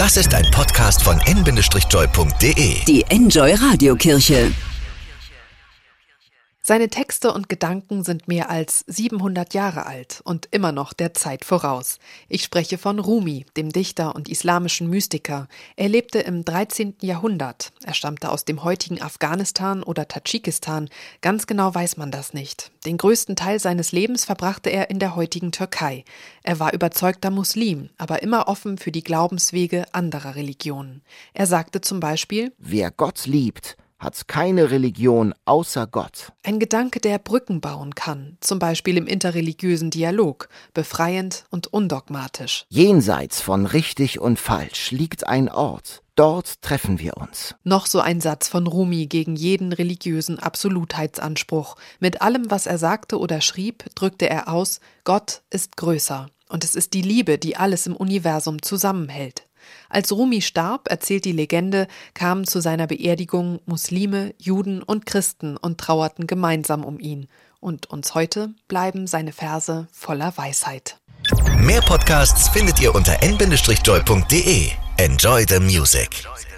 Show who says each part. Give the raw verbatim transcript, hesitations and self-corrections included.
Speaker 1: Das ist ein Podcast von n Bindestrich punkt de.
Speaker 2: Die Enjoy Radiokirche.
Speaker 3: Seine Texte und Gedanken sind mehr als siebenhundert Jahre alt und immer noch der Zeit voraus. Ich spreche von Rumi, dem Dichter und islamischen Mystiker. Er lebte im dreizehnten Jahrhundert. Er stammte aus dem heutigen Afghanistan oder Tadschikistan. Ganz genau weiß man das nicht. Den größten Teil seines Lebens verbrachte er in der heutigen Türkei. Er war überzeugter Muslim, aber immer offen für die Glaubenswege anderer Religionen. Er sagte zum Beispiel:
Speaker 4: Wer Gott liebt, hat keine Religion außer Gott.
Speaker 3: Ein Gedanke, der Brücken bauen kann, zum Beispiel im interreligiösen Dialog, befreiend und undogmatisch.
Speaker 4: Jenseits von richtig und falsch liegt ein Ort. Dort treffen wir uns.
Speaker 3: Noch so ein Satz von Rumi gegen jeden religiösen Absolutheitsanspruch. Mit allem, was er sagte oder schrieb, drückte er aus: Gott ist größer. Und es ist die Liebe, die alles im Universum zusammenhält. Als Rumi starb, erzählt die Legende, kamen zu seiner Beerdigung Muslime, Juden und Christen und trauerten gemeinsam um ihn. Und uns heute bleiben seine Verse voller Weisheit.
Speaker 1: Mehr Podcasts findet ihr unter n Bindestrich punkt de. Enjoy the music.